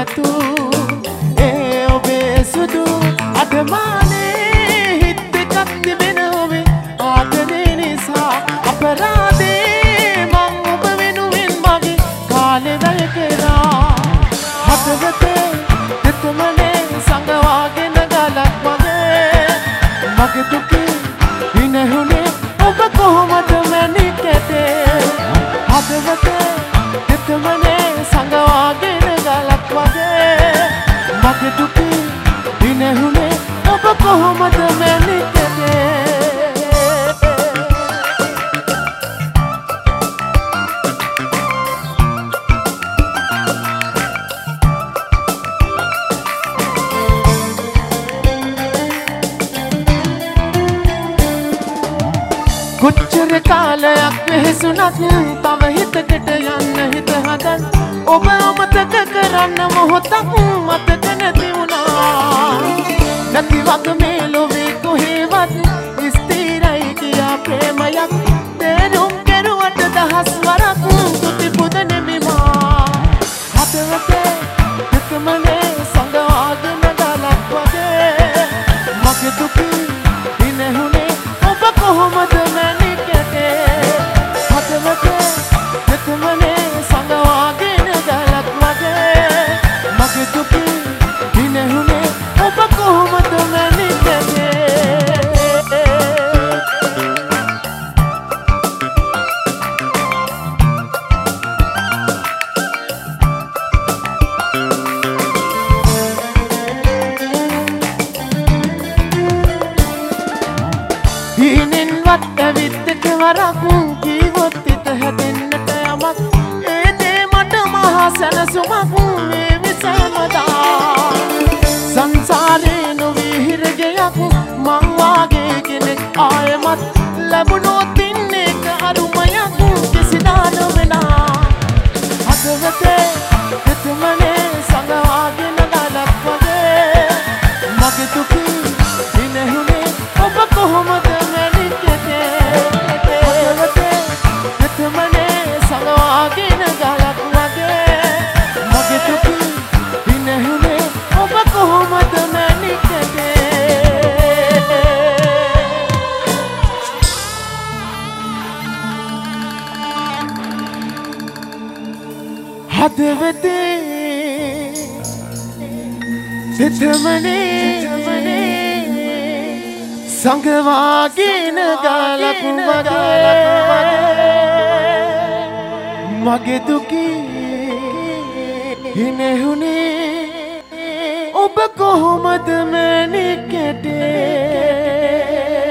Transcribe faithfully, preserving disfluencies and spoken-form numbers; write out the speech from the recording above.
රතු ඒ ඔබේ සුදු අදමානේ හිත් එකක් තිබෙන ඔබේ ආදරේ නිසා අපරාධේ මං ඔබ වෙනුවෙන් මගේ කාලේ වැය කරා හදවතේ දෙතමනේ සංගවාගෙන ගලක් මගේ මගේ දුකේ විනහුනේ ඔබ කොහොමද මැණික් කැටේ හදවතේ දෙතමනේ සංගවාගෙන ගලක් මගේ මගේ දුකේ විනහුනේ ඔබ කොහොමද මැණික් කැටේ කොච්චර කාලයක් වෙහෙසුණත් තව හිතකට යන්න හිත හදන් ඔබ අමතක කරන්න මොහොතක් මතක නැති වුණා නැති වගේ මේ ලෝකේ කොහෙවත් ස්ථිරයි කියා ප්‍රේමයක් තේරුම් කෙරුවට දහස් වරක් තුති පුද නෙමෙමා හදවතේ දෙතමනේ සංගවාගෙන ගලක් වගේ මගේ දුකේ විනහුනේ ඔබ කොහොමද මැණික් කැටේ හදවතේ දෙතමනේ සංගවාගෙන ගලක් වගේ මගේ දුකේ විනහුනේ ඔබ කොහොමද මැණික් කැටේ හිනෙන්වත් ඇවිත් වරක් කීවොත් හිත හැදෙන්නට යමක් ඒ දේ මට මහා සැනසුමක් මේ විසමදා සංසාරේ නොවිහිර ගයක් මං වාගේ කෙනෙක් ආයෙමත් ලැබුණොත් ඉන්නේක අරුමයක් කිසිදා නොවෙනා හදවතේ දෙතමනේ සංගවාගෙන ගලක් වගේ මගේ දුකේ විනහුනේ ඔබ කොහොමද මැණික් කැටේ හදවතේ දෙතමනේ සංගවාගෙන ගලක් වගේ මගේ දුකේ විනහුනේ ඔබ කොහොමද මැණික් කැටේ හදවතේ දෙතමනේ සංගවාගෙන ගලක් වගේ මගේ දුකේ හිනෙහුනේ ඔබ කොහොමද මැණික් කැටේ